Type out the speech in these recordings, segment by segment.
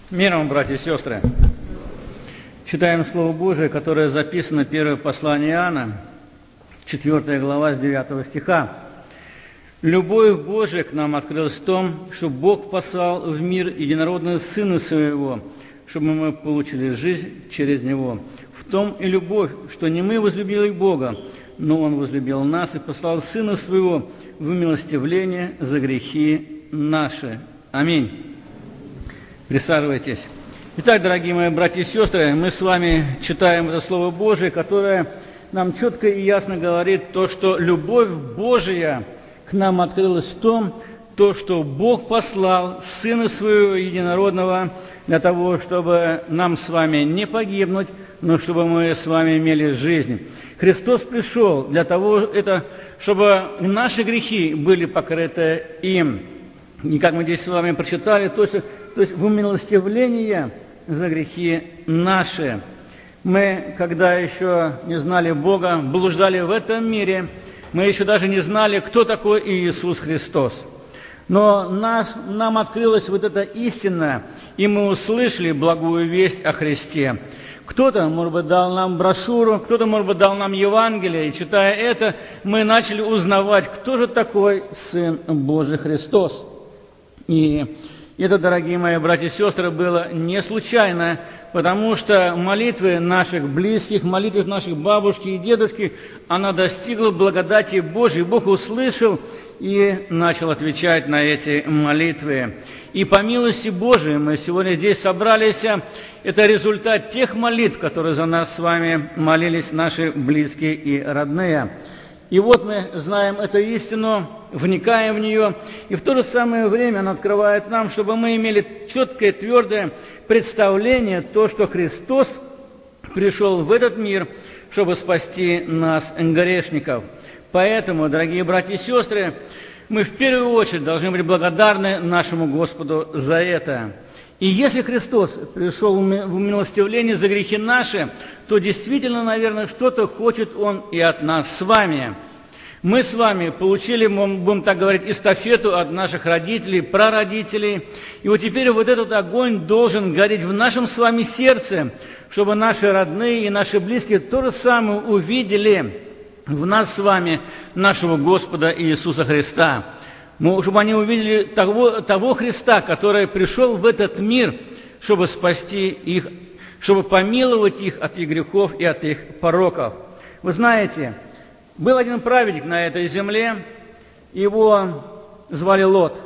Мир вам, братья и сестры! Читаем Слово Божие, которое записано в первое послание Иоанна, 4 глава, с 9 стиха. «Любовь Божия к нам открылась в том, что Бог послал в мир единородного Сына Своего, чтобы мы получили жизнь через Него. В том и любовь, что не мы возлюбили Бога, но Он возлюбил нас и послал Сына Своего в умилостивление за грехи наши». Аминь. Присаживайтесь. Итак, дорогие мои братья и сестры, мы с вами читаем это Слово Божие, которое нам четко и ясно говорит то, что любовь Божия к нам открылась в том, то, что Бог послал Сына Своего Единородного для того, чтобы нам с вами не погибнуть, но чтобы мы с вами имели жизнь. Христос пришел для того, чтобы наши грехи были покрыты им. И как мы здесь с вами прочитали, то есть в умилостивление за грехи наши. Мы, когда еще не знали Бога, блуждали в этом мире, мы еще даже не знали, кто такой Иисус Христос. Но нам открылась вот эта истина, и мы услышали благую весть о Христе. Кто-то, может быть, дал нам брошюру, кто-то, может быть, дал нам Евангелие, и читая это, мы начали узнавать, кто же такой Сын Божий Христос. И это, дорогие мои братья и сестры, было не случайно, потому что молитвы наших близких, молитвы наших бабушки и дедушки, она достигла благодати Божьей. Бог услышал и начал отвечать на эти молитвы. И по милости Божией мы сегодня здесь собрались. Это результат тех молитв, которые за нас с вами молились наши близкие и родные. И вот мы знаем эту истину, вникаем в нее, и в то же самое время она открывает нам, чтобы мы имели четкое, твердое представление, то, что Христос пришел в этот мир, чтобы спасти нас, грешников. Поэтому, дорогие братья и сестры, мы в первую очередь должны быть благодарны нашему Господу за это. И если Христос пришел в умилостивление за грехи наши, то действительно, наверное, что-то хочет Он и от нас с вами. Мы с вами получили, будем так говорить, эстафету от наших родителей, прародителей. И вот теперь вот этот огонь должен гореть в нашем с вами сердце, чтобы наши родные и наши близкие то же самое увидели в нас с вами нашего Господа Иисуса Христа. Чтобы они увидели того Христа, который пришел в этот мир, чтобы спасти их, чтобы помиловать их от их грехов и от их пороков. Вы знаете, был один праведник на этой земле, его звали Лот.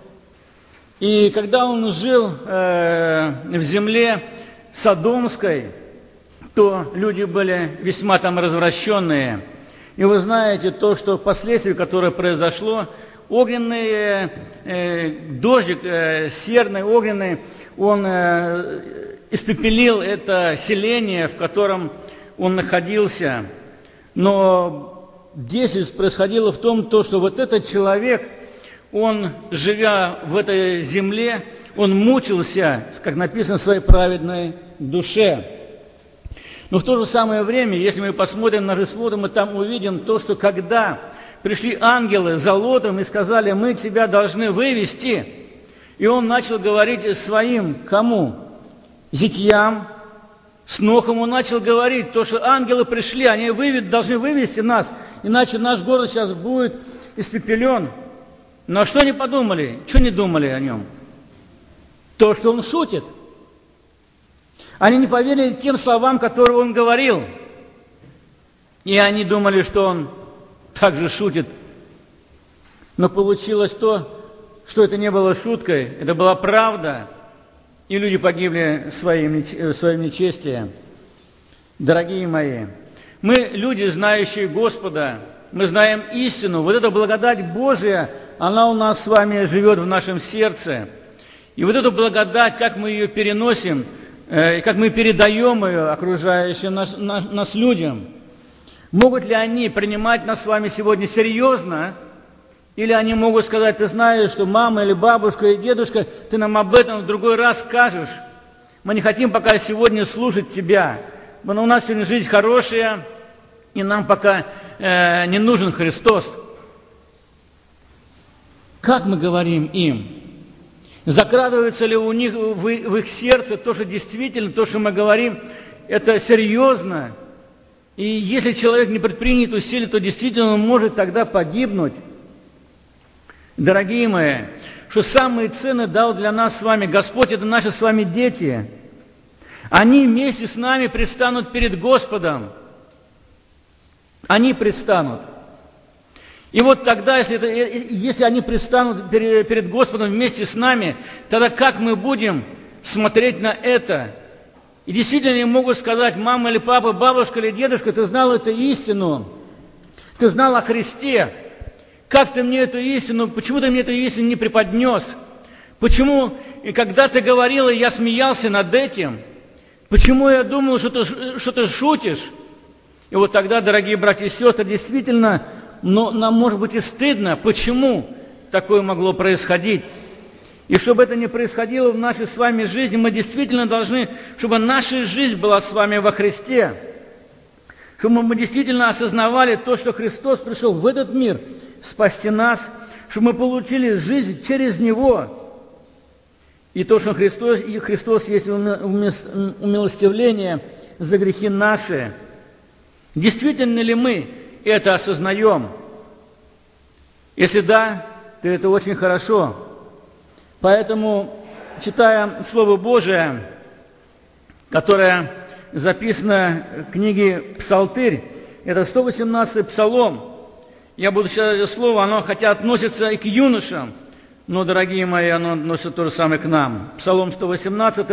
И когда он жил в земле Содомской, то люди были весьма там развращенные. И вы знаете, то, что впоследствии, которое произошло, огненный дождик, серный, огненный, он испепелил это селение, в котором он находился. Но здесь происходило в том, что вот этот человек, он, живя в этой земле, он мучился, как написано, в своей праведной душе. Но в то же самое время, если мы посмотрим на Господа, мы там увидим то, что когда пришли ангелы за Лотом и сказали: мы тебя должны вывести. И он начал говорить своим, кому? Зятьям, с Нохом он начал говорить, то, что ангелы пришли, они должны вывести нас, иначе наш город сейчас будет испепелен. Но что они подумали? Что не думали о нем? То, что он шутит. Они не поверили тем словам, которые он говорил. И они думали, что он также шутит. Но получилось то, что это не было шуткой, это была правда, и люди погибли своим нечестием. Дорогие мои, мы люди, знающие Господа, мы знаем истину. Вот эта благодать Божия, она у нас с вами живет в нашем сердце. И вот эту благодать, как мы ее переносим, как мы передаем ее окружающим нас людям. Могут ли они принимать нас с вами сегодня серьезно? Или они могут сказать: ты знаешь, что мама или бабушка и дедушка, ты нам об этом в другой раз скажешь. Мы не хотим пока сегодня слушать тебя. Но у нас сегодня жизнь хорошая, и нам пока не нужен Христос. Как мы говорим им? Закрадывается ли у них в их сердце то, что действительно, то, что мы говорим, это серьезно. И если человек не предпринят усилий, то действительно он может тогда погибнуть. Дорогие мои, что самые ценные дал для нас с вами Господь, это наши с вами дети. Они вместе с нами предстанут перед Господом. Они предстанут. И вот тогда, если они предстанут перед Господом вместе с нами, тогда как мы будем смотреть на это? И действительно они могут сказать: мама или папа, бабушка или дедушка, ты знал эту истину, ты знал о Христе. Как ты мне эту истину, почему ты мне эту истину не преподнес? Почему, и когда ты говорила, я смеялся над этим? Почему я думал, что ты шутишь? И вот тогда, дорогие братья и сестры, действительно, нам может быть и стыдно, почему такое могло происходить. И чтобы это не происходило в нашей с вами жизни, мы действительно должны, чтобы наша жизнь была с вами во Христе. Чтобы мы действительно осознавали то, что Христос пришел в этот мир спасти нас, чтобы мы получили жизнь через Него. И то, что Христос есть умилостивление за грехи наши. Действительно ли мы это осознаем? Если да, то это очень хорошо. Поэтому, читая Слово Божие, которое записано в книге «Псалтырь», это 118-й Псалом. Я буду читать это слово, оно хотя относится и к юношам, но, дорогие мои, оно относится то же самое к нам. Псалом 118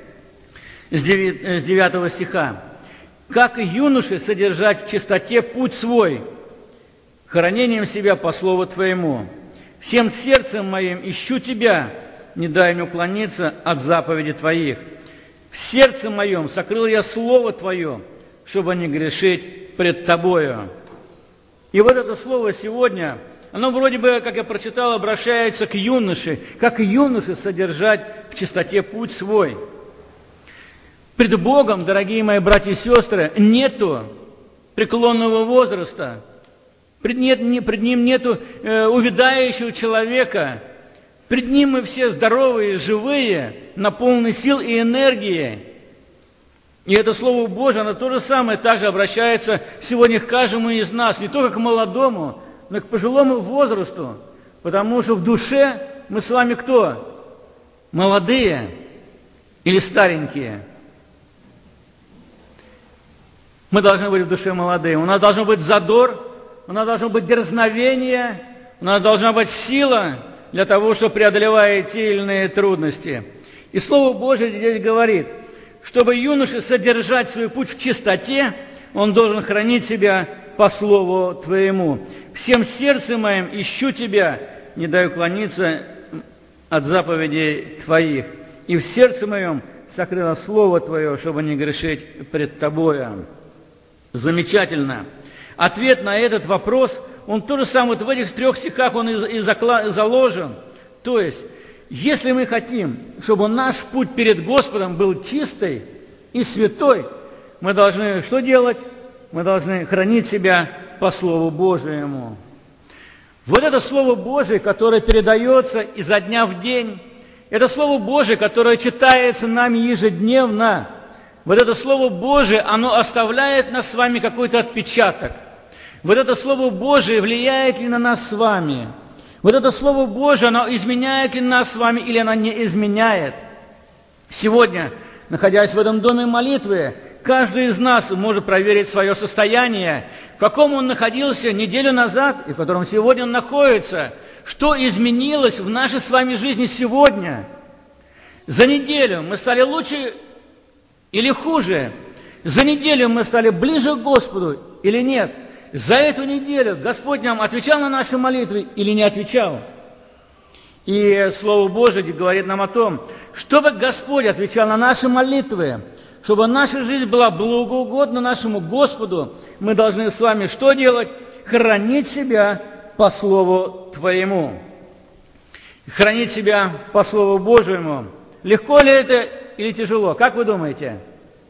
с 9 стиха. «Как и юноши содержать в чистоте путь свой, хранением себя по слову Твоему. Всем сердцем моим ищу Тебя, не дай мне уклониться от заповедей Твоих. В сердце моем сокрыл я Слово Твое, чтобы не грешить пред Тобою». И вот это слово сегодня, оно вроде бы, как я прочитал, обращается к юноше, как и юноше содержать в чистоте путь свой. Пред Богом, дорогие мои братья и сестры, нету преклонного возраста, пред Ним нету увядающего человека, пред Ним мы все здоровые, живые, наполнены сил и энергии. И это Слово Божие, оно то же самое также обращается сегодня к каждому из нас, не только к молодому, но и к пожилому возрасту, потому что в душе мы с вами кто? Молодые или старенькие? Мы должны быть в душе молодые. У нас должен быть задор, у нас должно быть дерзновение, у нас должна быть сила для того, чтобы преодолевать те или иные трудности. И Слово Божие здесь говорит, чтобы юноше содержать свой путь в чистоте, он должен хранить себя по Слову Твоему. Всем сердцем моим ищу Тебя, не дай уклониться от заповедей Твоих. И в сердце моем сокрыло Слово Твое, чтобы не грешить пред Тобою. Замечательно. Ответ на этот вопрос, он тоже самый, вот в этих 3 стихах он и заложен. То есть, если мы хотим, чтобы наш путь перед Господом был чистый и святой, мы должны что делать? Мы должны хранить себя по Слову Божьему. Вот это Слово Божие, которое передается изо дня в день, это Слово Божие, которое читается нами ежедневно, вот это Слово Божие, оно оставляет нас с вами какой-то отпечаток. Вот это Слово Божие влияет ли на нас с вами? Вот это Слово Божие, оно изменяет ли нас с вами или оно не изменяет? Сегодня, находясь в этом доме молитвы, каждый из нас может проверить свое состояние, в каком он находился неделю назад и в котором сегодня он находится. Что изменилось в нашей с вами жизни сегодня? За неделю мы стали лучше или хуже? За неделю мы стали ближе к Господу или нет? За эту неделю Господь нам отвечал на наши молитвы или не отвечал? И Слово Божие говорит нам о том, чтобы Господь отвечал на наши молитвы, чтобы наша жизнь была благоугодна нашему Господу, мы должны с вами что делать? Хранить себя по Слову Твоему. Хранить себя по Слову Божьему. Легко ли это или тяжело? Как вы думаете?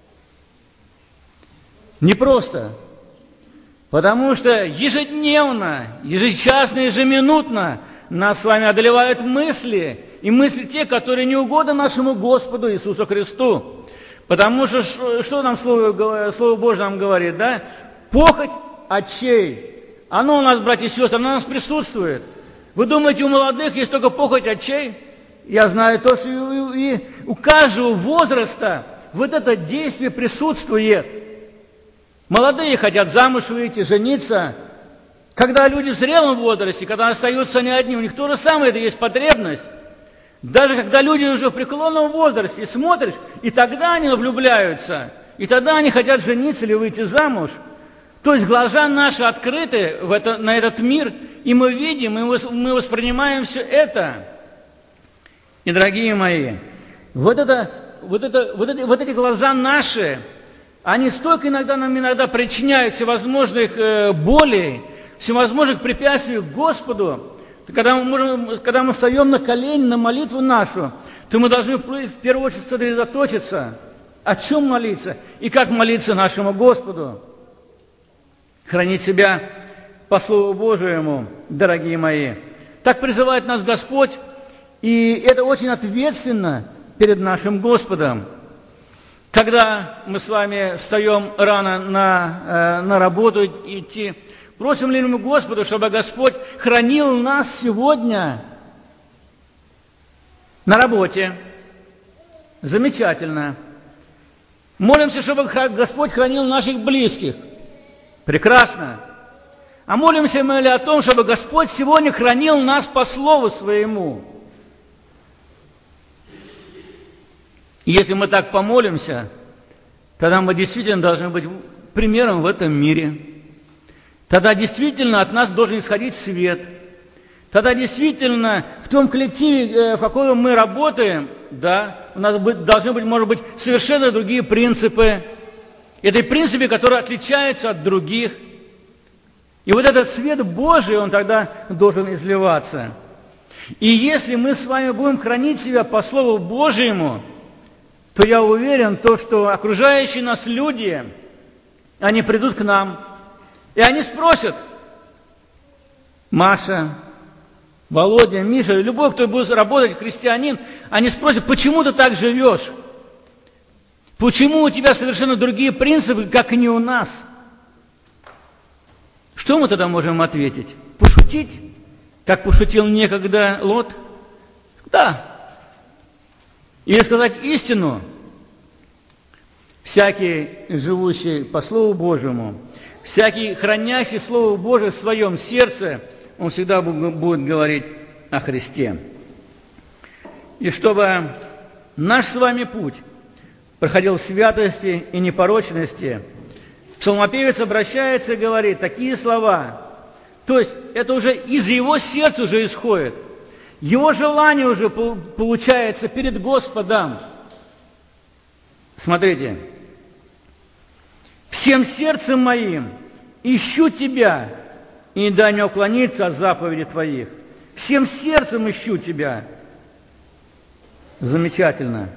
Непросто. Потому что ежедневно, ежечасно, ежеминутно нас с вами одолевают мысли и мысли те, которые не угодны нашему Господу Иисусу Христу. Потому что, что нам Слово Божье нам говорит, да? Похоть очей. Оно у нас, братья и сестры, оно у нас присутствует. Вы думаете, у молодых есть только похоть очей? Я знаю то, что и у каждого возраста вот это действие присутствует. Молодые хотят замуж выйти, жениться. Когда люди в зрелом возрасте, когда остаются они одни, у них то же самое, это есть потребность. Даже когда люди уже в преклонном возрасте, и смотришь, и тогда они влюбляются, и тогда они хотят жениться или выйти замуж. То есть глаза наши открыты на этот мир, и мы видим, мы воспринимаем все это. И, дорогие мои, вот эти глаза наши, они столько нам причиняют всевозможных болей, всевозможных препятствий к Господу. Когда мы встаем на колени, на молитву нашу, то мы должны в первую очередь сосредоточиться, о чем молиться и как молиться нашему Господу. Хранить себя по Слову Божьему, дорогие мои. Так призывает нас Господь, и это очень ответственно перед нашим Господом. Когда мы с вами встаем рано на работу идти, просим ли мы Господу, чтобы Господь хранил нас сегодня на работе? Замечательно. Молимся, чтобы Господь хранил наших близких. Прекрасно. А молимся мы ли о том, чтобы Господь сегодня хранил нас по Слову Своему? И если мы так помолимся, тогда мы действительно должны быть примером в этом мире. Тогда действительно от нас должен исходить свет. Тогда действительно в том коллективе, в котором мы работаем, да, у нас должны быть, может быть, совершенно другие принципы. Это принципы, которые отличаются от других. И вот этот свет Божий, он тогда должен изливаться. И если мы с вами будем хранить себя по Слову Божьему, то я уверен, что окружающие нас люди, они придут к нам, и они спросят: Маша, Володя, Миша, любой, кто будет работать, христианин, они спросят: почему ты так живешь? Почему у тебя совершенно другие принципы, как и не у нас? Что мы тогда можем ответить? Пошутить? Как пошутил некогда Лот? Да. Или сказать истину? Всякий, живущий по Слову Божьему, всякий, хранящий Слово Божие в своем сердце, он всегда будет говорить о Христе. И чтобы наш с вами путь проходил в святости и непорочности, псалмопевец обращается и говорит такие слова. То есть это уже из его сердца уже исходит. Его желание уже получается перед Господом. Смотрите. «Всем сердцем моим ищу Тебя, и не дай мне уклониться от заповедей Твоих. Всем сердцем ищу Тебя». Замечательно.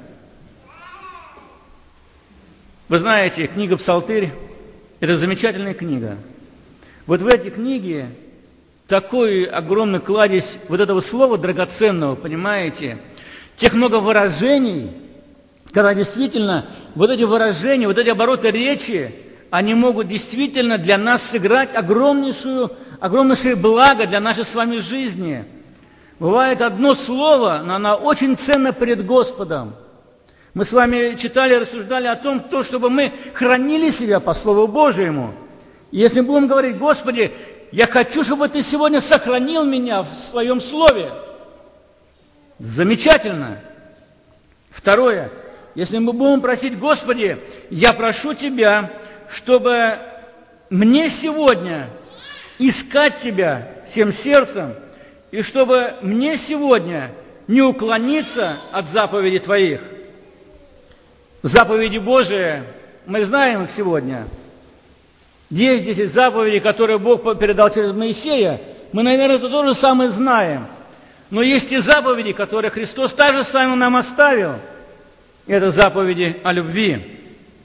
Вы знаете, книга «Псалтырь» – это замечательная книга. Вот в этой книге такой огромный кладезь вот этого слова драгоценного, понимаете? Тех много выражений, когда действительно вот эти выражения, вот эти обороты речи, они могут действительно для нас сыграть огромнейшее благо для нашей с вами жизни. Бывает одно слово, но оно очень ценно перед Господом. Мы с вами читали, рассуждали о том, чтобы мы хранили себя по Слову Божьему. И если мы будем говорить: Господи, я хочу, чтобы Ты сегодня сохранил меня в Своем Слове. Замечательно. Второе. Если мы будем просить: Господи, я прошу Тебя, чтобы мне сегодня искать Тебя всем сердцем, и чтобы мне сегодня не уклониться от заповедей Твоих. Заповеди Божии, мы знаем их сегодня. Есть 10 заповедей, которые Бог передал через Моисея. Мы, наверное, это тоже самое знаем. Но есть и заповеди, которые Христос также сам нам оставил. Это заповеди о любви.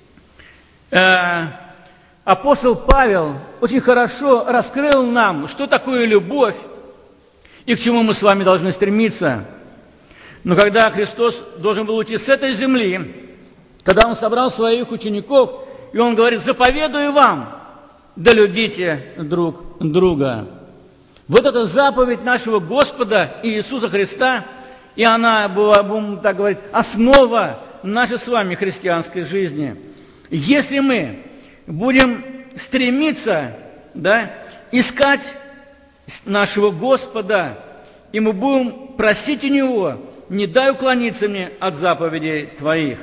Апостол Павел очень хорошо раскрыл нам, что такое любовь и к чему мы с вами должны стремиться. Но когда Христос должен был уйти с этой земли, когда Он собрал своих учеников, и Он говорит: заповедую вам, да любите друг друга. Вот эта заповедь нашего Господа Иисуса Христа, и она была, будем так говорить, основа нашей с вами христианской жизни. Если мы будем стремиться, искать нашего Господа, и мы будем просить у Него: не дай уклониться мне от заповедей Твоих.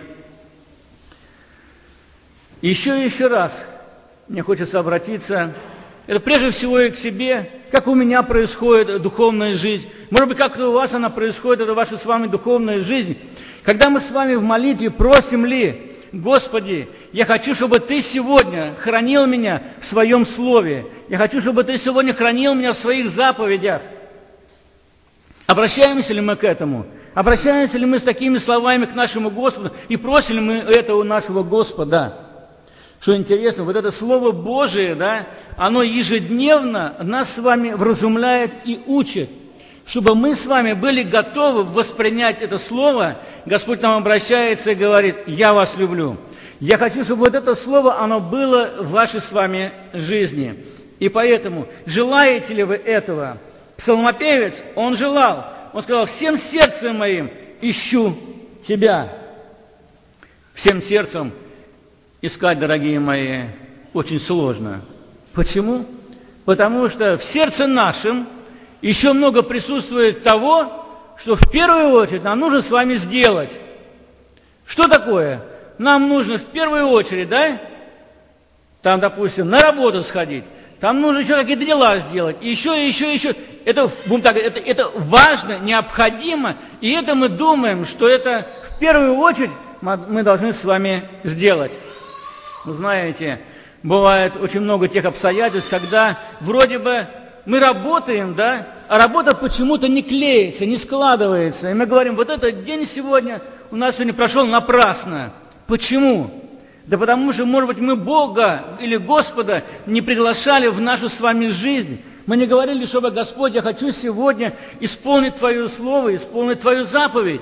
Еще раз мне хочется обратиться, это прежде всего и к себе, как у меня происходит духовная жизнь. Может быть, как у вас она происходит, это ваша с вами духовная жизнь. Когда мы с вами в молитве просим ли: Господи, я хочу, чтобы Ты сегодня хранил меня в Своем Слове. Я хочу, чтобы Ты сегодня хранил меня в Своих заповедях. Обращаемся ли мы к этому? Обращаемся ли мы с такими словами к нашему Господу и просим ли мы это у нашего Господа? Что интересно, вот это Слово Божие, оно ежедневно нас с вами вразумляет и учит. Чтобы мы с вами были готовы воспринять это Слово, Господь нам обращается и говорит: я вас люблю. Я хочу, чтобы вот это Слово, оно было в вашей с вами жизни. И поэтому, желаете ли вы этого? Псалмопевец, он желал. Он сказал: всем сердцем моим ищу Тебя. Всем сердцем искать, дорогие мои, очень сложно. Почему? Потому что в сердце нашем еще много присутствует того, что в первую очередь нам нужно с вами сделать. Что такое? Нам нужно в первую очередь, там, допустим, на работу сходить, там нужно еще какие-то дела сделать, еще. Это, будем так, это важно, необходимо, и это мы думаем, что это в первую очередь мы должны с вами сделать. Вы знаете, бывает очень много тех обстоятельств, когда вроде бы мы работаем, а работа почему-то не клеится, не складывается. И мы говорим: вот этот день сегодня у нас сегодня прошел напрасно. Почему? Да потому что, может быть, мы Бога или Господа не приглашали в нашу с вами жизнь. Мы не говорили, чтобы: Господь, я хочу сегодня исполнить Твое Слово, исполнить Твою заповедь.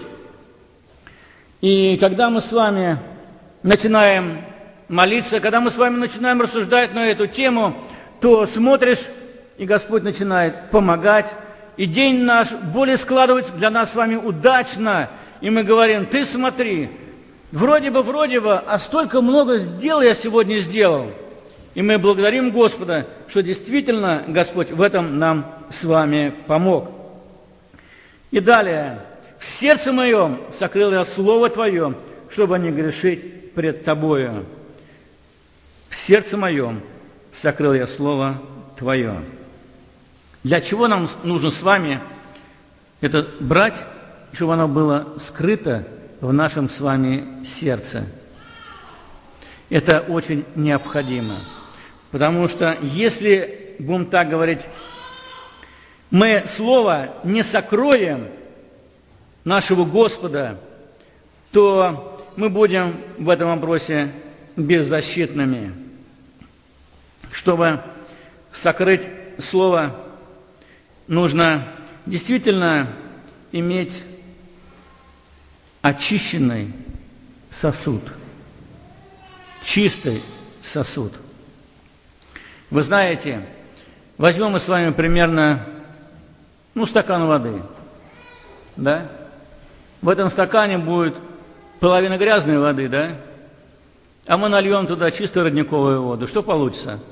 И когда мы с вами начинаем молиться, когда мы с вами начинаем рассуждать на эту тему, то смотришь, и Господь начинает помогать, и день наш более складывается для нас с вами удачно, и мы говорим: Ты смотри, вроде бы, а столько много дел я сегодня сделал. И мы благодарим Господа, что действительно Господь в этом нам с вами помог. И далее: в сердце моем сокрыл я Слово Твое, чтобы не грешить пред Тобою. В сердце моем сокрыл я Слово Твое. Для чего нам нужно с вами это брать, чтобы оно было скрыто в нашем с вами сердце? Это очень необходимо. Потому что если, будем так говорить, мы Слово не сокроем нашего Господа, то мы будем в этом вопросе беззащитными. Чтобы сокрыть Слово, нужно действительно иметь очищенный сосуд, чистый сосуд. Вы знаете, возьмем мы с вами примерно, стакан воды, В этом стакане будет половина грязной воды, А мы нальем туда чистую родниковую воду. Что получится?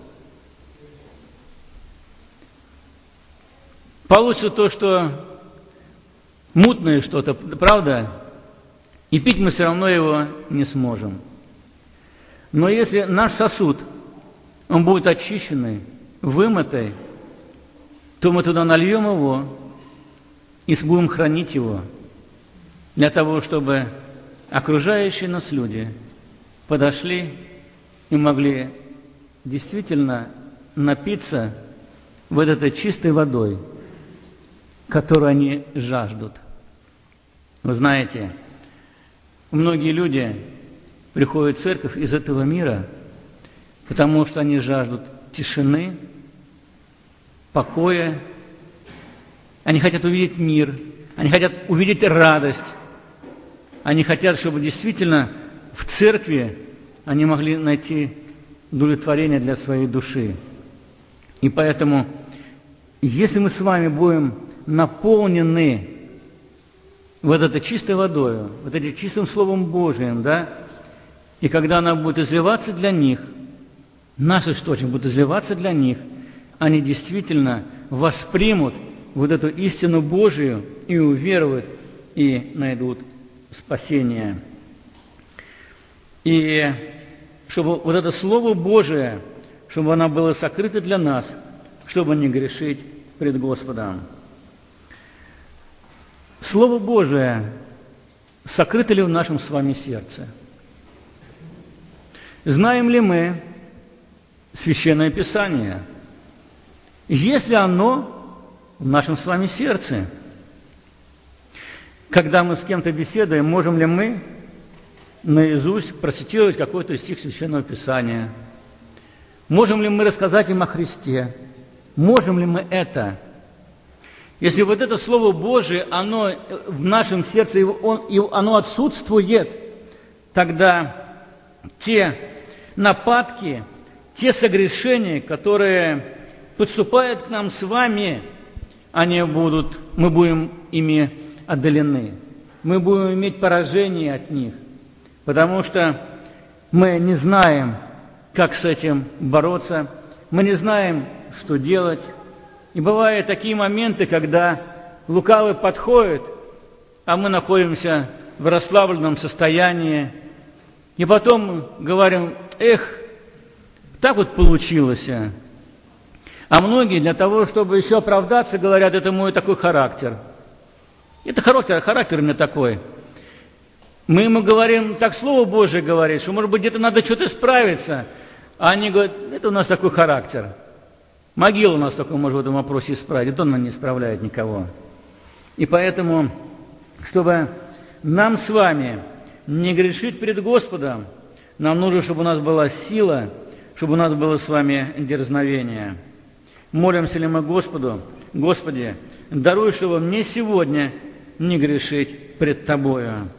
Получится то, что мутное что-то, правда? И пить мы все равно его не сможем. Но если наш сосуд, он будет очищенный, вымытый, то мы туда нальем его и будем хранить его для того, чтобы окружающие нас люди подошли и могли действительно напиться вот этой чистой водой, которую они жаждут. Вы знаете, многие люди приходят в церковь из этого мира, потому что они жаждут тишины, покоя, они хотят увидеть мир, они хотят увидеть радость, Они хотят, чтобы действительно в церкви они могли найти удовлетворение для своей души. И поэтому, если мы с вами будем наполнены вот этой чистой водой, вот этим чистым Словом Божиим, да, и когда она будет изливаться для них, наш источник будет изливаться для них, они действительно воспримут вот эту истину Божию и уверуют, и найдут спасение. И чтобы вот это Слово Божие, чтобы оно было сокрыто для нас, чтобы не грешить пред Господом. Слово Божие сокрыто ли в нашем с вами сердце? Знаем ли мы Священное Писание? Есть ли оно в нашем с вами сердце? Когда мы с кем-то беседуем, можем ли мы наизусть процитировать какой-то стих Священного Писания? Можем ли мы рассказать им о Христе? Можем ли мы это? Если вот это Слово Божие, оно в нашем сердце, оно отсутствует, тогда те нападки, те согрешения, которые подступают к нам с вами, мы будем ими отдалены. Мы будем иметь поражение от них, потому что мы не знаем, как с этим бороться, мы не знаем, что делать. И бывают такие моменты, когда лукавый подходит, а мы находимся в расслабленном состоянии, и потом говорим: эх, так вот получилось. А многие для того, чтобы еще оправдаться, говорят: это мой такой характер. Это характер у меня такой. Мы ему говорим, так Слово Божие говорит, что, может быть, где-то надо что-то исправиться. А они говорят: это у нас такой характер. Могила у нас такой может в этом вопросе исправить, это он не исправляет никого. И поэтому, чтобы нам с вами не грешить перед Господом, нам нужно, чтобы у нас была сила, чтобы у нас было с вами дерзновение. Молимся ли мы Господу: Господи, даруй, чтобы мне сегодня не грешить пред Тобою.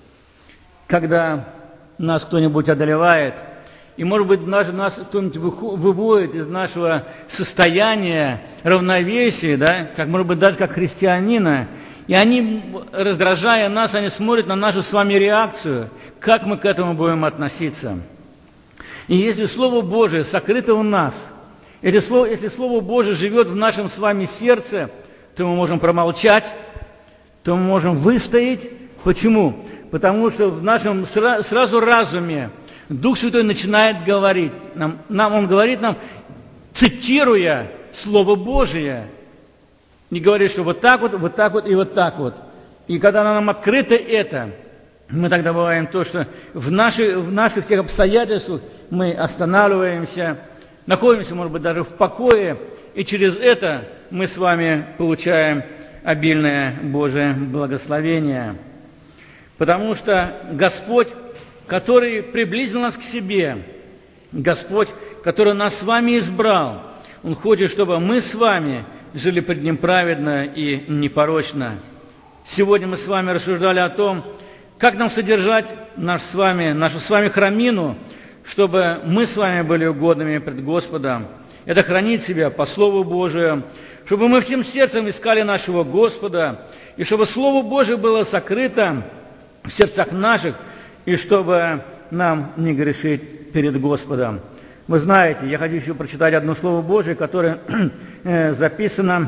Когда нас кто-нибудь одолевает, и, может быть, даже нас кто-нибудь выводит из нашего состояния равновесия, да, как, может быть, даже как христианина, и они, раздражая нас, они смотрят на нашу с вами реакцию, как мы к этому будем относиться. И если Слово Божие сокрыто в нас, если Слово Божие живет в нашем с вами сердце, то мы можем промолчать, то мы можем выстоять. Почему? Потому что в нашем сразу разуме Дух Святой начинает говорить нам, Он говорит нам, цитируя Слово Божие, и говорит, что вот так вот и вот так вот. И когда нам открыто это, мы тогда бываем то, что в наших тех обстоятельствах мы останавливаемся, находимся, может быть, даже в покое, и через это мы с вами получаем обильное Божие благословение. Потому что Господь, который приблизил нас к себе, Господь, который нас с вами избрал, Он хочет, чтобы мы с вами жили пред Ним праведно и непорочно. Сегодня мы с вами рассуждали о том, как нам содержать нашу с вами храмину, чтобы мы с вами были угодными пред Господом. Это хранить себя по Слову Божию, чтобы мы всем сердцем искали нашего Господа, и чтобы Слово Божие было сокрыто в сердцах наших, и чтобы нам не грешить перед Господом. Вы знаете, я хочу еще прочитать одно Слово Божие, которое записано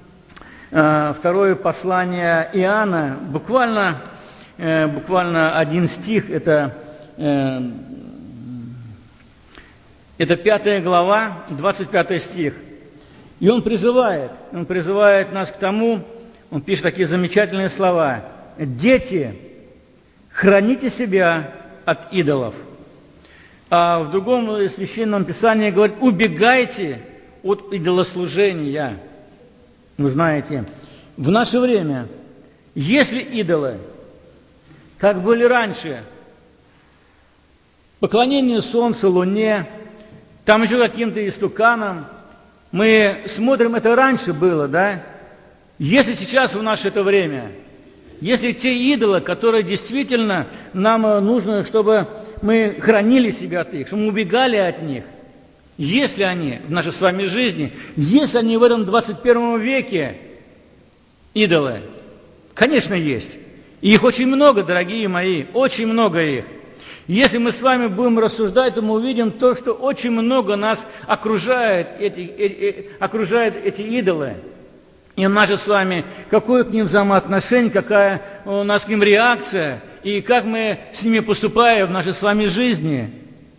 второе послание Иоанна, буквально один стих, это 5 глава, 25 стих. И он призывает нас к тому, он пишет такие замечательные слова: «Дети, храните себя от идолов». А в другом священном писании говорит: убегайте от идолослужения. Вы знаете, в наше время, если идолы, как были раньше, поклонение солнцу, луне, там еще каким-то истуканам, мы смотрим, это раньше было, да? Если сейчас в наше это время если те идолы, которые действительно нам нужно, чтобы мы хранили себя от них, чтобы мы убегали от них, если они в нашей с вами жизни, если они в этом 21 веке идолы, конечно, есть. И их очень много, дорогие мои, очень много их. Если мы с вами будем рассуждать, то мы увидим то, что очень много нас окружает эти идолы. И наше с вами, какое к ним взаимоотношение, какая у нас к ним реакция, и как мы с ними поступаем в нашей с вами жизни.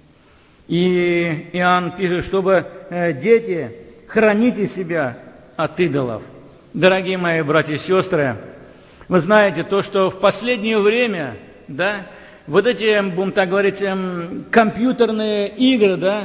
И Иоанн пишет, чтобы дети, храните себя от идолов. Дорогие мои братья и сестры, вы знаете то, что в последнее время, да, вот эти, будем так говорить, компьютерные игры, да,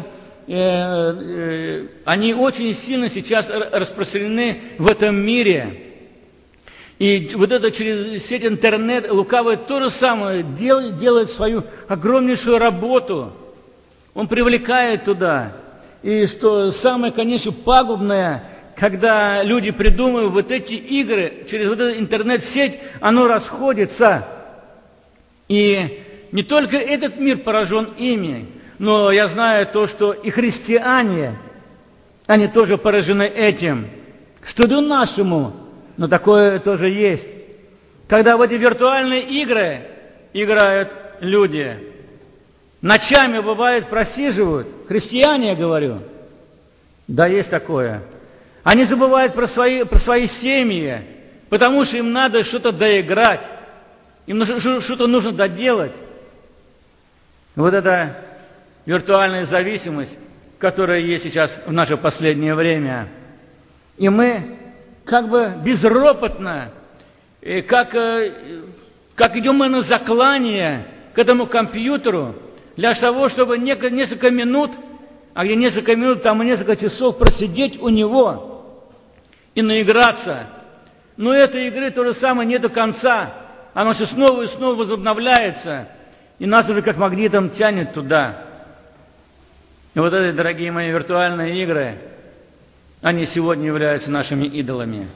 они очень сильно сейчас распространены в этом мире. И вот это через сеть интернет лукавый то же самое делает свою огромнейшую работу. Он привлекает туда. И что самое, конечно, пагубное, когда люди придумывают вот эти игры, через вот эту интернет-сеть, оно расходится. И не только этот мир поражен ими, но я знаю то, что и христиане, они тоже поражены этим. К стыду нашему, но такое тоже есть. Когда в эти виртуальные игры играют люди, ночами, бывает, просиживают, христиане, я говорю, да, есть такое. Они забывают про свои семьи, потому что им надо что-то доиграть, им что-то нужно доделать. Вот это виртуальная зависимость, которая есть сейчас в наше последнее время. И мы как бы безропотно, как идем мы на заклание к этому компьютеру, для того, чтобы несколько минут, а где несколько минут, там и несколько часов просидеть у него и наиграться. Но этой игры то же самое нету конца. Оно все снова и снова возобновляется, и нас уже как магнитом тянет туда. И вот эти, дорогие мои, виртуальные игры, они сегодня являются нашими идолами.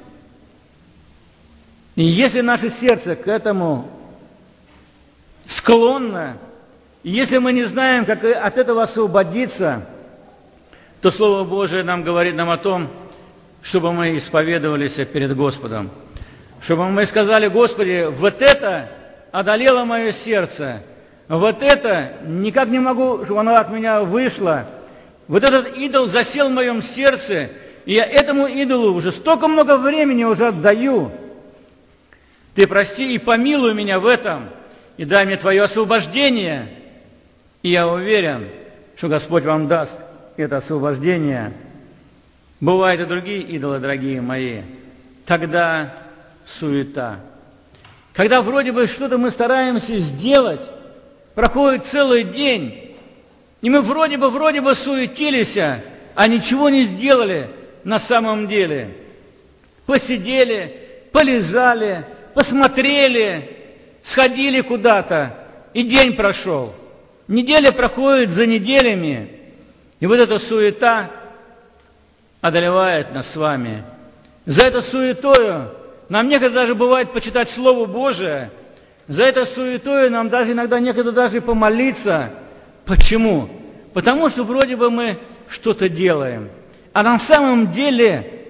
И если наше сердце к этому склонно, и если мы не знаем, как от этого освободиться, то Слово Божие нам говорит нам о том, чтобы мы исповедовались перед Господом. Чтобы мы сказали: Господи, вот это одолело мое сердце, вот это никак не могу, чтобы оно от меня вышло. Вот этот идол засел в моем сердце, и я этому идолу уже столько много времени уже отдаю. Ты прости и помилуй меня в этом, и дай мне Твое освобождение. И я уверен, что Господь вам даст это освобождение. Бывают и другие идолы, дорогие мои. Тогда суета. Когда вроде бы что-то мы стараемся сделать, проходит целый день, и мы вроде бы суетились, а ничего не сделали на самом деле. Посидели, полежали, посмотрели, сходили куда-то, и день прошел. Неделя проходит за неделями, и вот эта суета одолевает нас с вами. За этой суетою нам некогда даже бывает почитать Слово Божие, за этой суетою нам даже иногда некогда даже помолиться. Почему? Потому что вроде бы мы что-то делаем, а на самом деле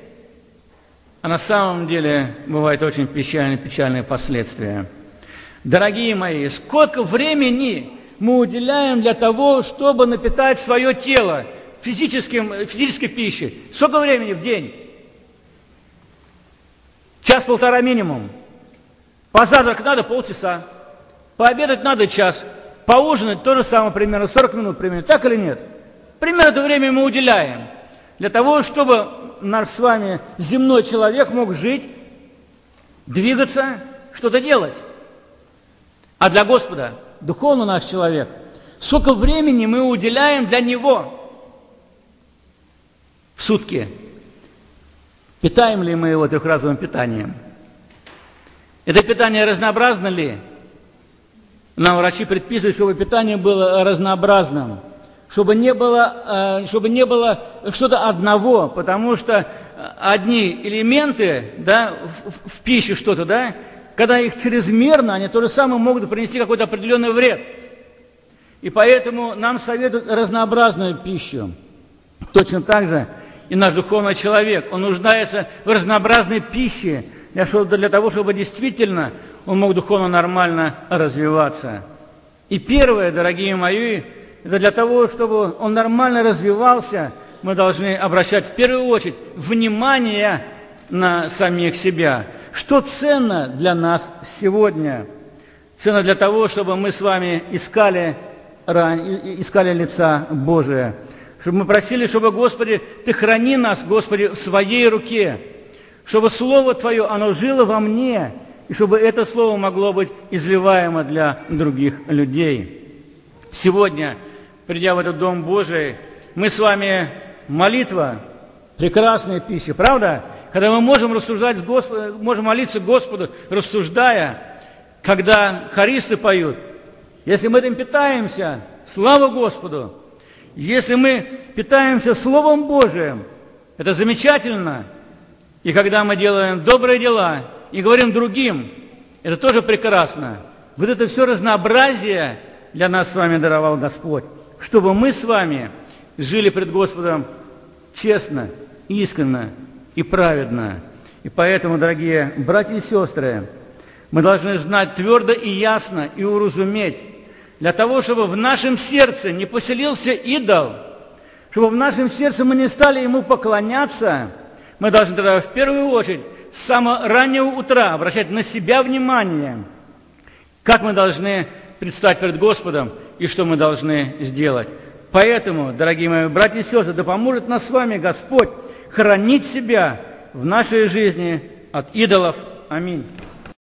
бывают очень печальные последствия. Дорогие мои, сколько времени мы уделяем для того, чтобы напитать свое тело физической пищей? Сколько времени в день? Час-полтора минимум. Позавтракать надо полчаса, пообедать надо час, поужинать то же самое примерно, 40 минут примерно, так или нет? Примерно это время мы уделяем для того, чтобы наш с вами земной человек мог жить, двигаться, что-то делать. А для Господа, духовный наш человек, сколько времени мы уделяем для Него в сутки? Питаем ли мы его трехразовым питанием? Это питание разнообразно ли? Нам врачи предписывают, чтобы питание было разнообразным, чтобы не было что-то одного, потому что одни элементы, да, в пище что-то, да, когда их чрезмерно, они то же самое могут принести какой-то определенный вред. И поэтому нам советуют разнообразную пищу. Точно так же и наш духовный человек, он нуждается в разнообразной пище, для того, чтобы действительно он мог духовно нормально развиваться. И первое, дорогие мои, это для того, чтобы он нормально развивался, мы должны обращать в первую очередь внимание на самих себя. Что ценно для нас сегодня? Ценно для того, чтобы мы с вами искали лица Божия. Чтобы мы просили, чтобы, Господи, Ты храни нас, Господи, в Своей руке. Чтобы Слово Твое, оно жило во мне, и чтобы это Слово могло быть изливаемо для других людей. Сегодня, придя в этот Дом Божий, мы с вами молитва, прекрасная пища, правда? Когда мы можем рассуждать с Господом, можем молиться Господу, рассуждая, когда хористы поют. Если мы этим питаемся, слава Господу! Если мы питаемся Словом Божиим, это замечательно. И когда мы делаем добрые дела и говорим другим, это тоже прекрасно. Вот это все разнообразие для нас с вами даровал Господь, чтобы мы с вами жили пред Господом честно, искренне и праведно. И поэтому, дорогие братья и сестры, мы должны знать твердо и ясно и уразуметь, для того, чтобы в нашем сердце не поселился идол, чтобы в нашем сердце мы не стали ему поклоняться, мы должны тогда в первую очередь с самого раннего утра обращать на себя внимание, как мы должны предстать перед Господом и что мы должны сделать. Поэтому, дорогие мои братья и сестры, да поможет нас с вами Господь хранить себя в нашей жизни от идолов. Аминь.